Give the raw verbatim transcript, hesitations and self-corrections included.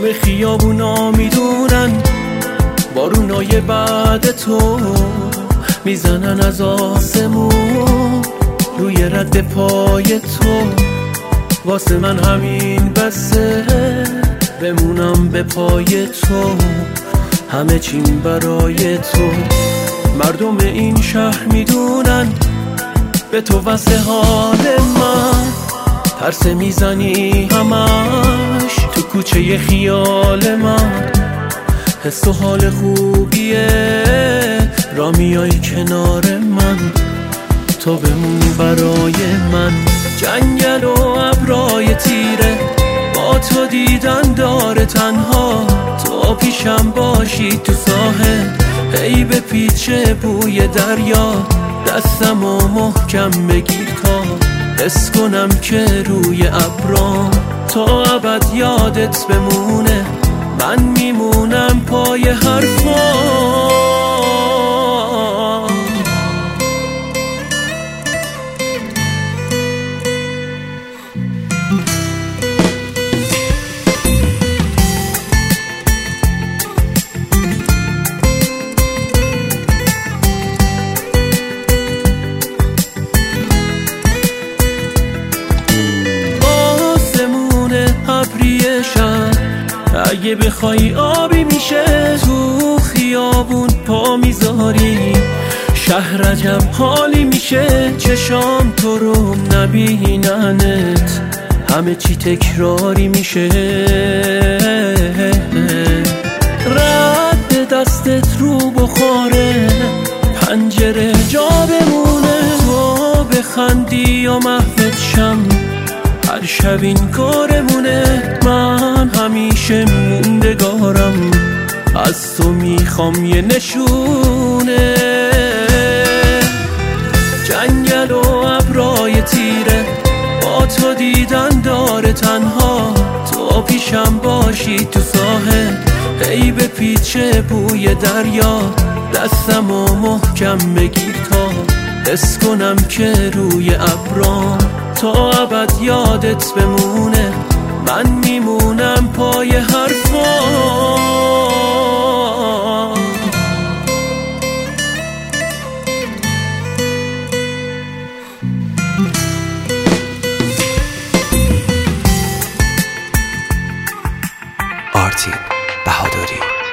همه خیابونا میدونن بارونای بعد تو میزنن از آسمون روی رد پای تو. واسه من همین بسه بمونم به پای تو، همه چیم برای تو. مردم این شهر میدونن به تو واسه حال من پرسه میزنی همش تو کوچه خیال من. حس و حال خوبیه را میای کنار من، تو بمونی برای من. جنگل و ابرای تیره با تو دیدن داره تنها، تو پیشم باشی تو ساحل هی به پیچه بوی دریا. دستم و محکم بگیر تا حس کنم که روی ابرام تا ابد یادت بمونه. من میمونم پای حرفام. اگه بخوای آبی میشه تو خیابون پا میذاری، شهر عجب حالی میشه چشام تو رو نبیننت، همه چی تکراری میشه. رد دستت رو بخوره پنجره جا بمونه، تو بخندی یا محوت شم هر شب این کارمونه. من همیشه موندگارم از تو میخوام یه نشونه. جنگل و ابرای تیره با تو دیدن داره تنها، تو پیشم باشی تو ساحل هی به پیچه بوی دریا. دستم و محکم بگیر تا حس کنم که روی ابرام تا ابد یادت بمونه. من میمونم پای حرفام. آرتین بهادری.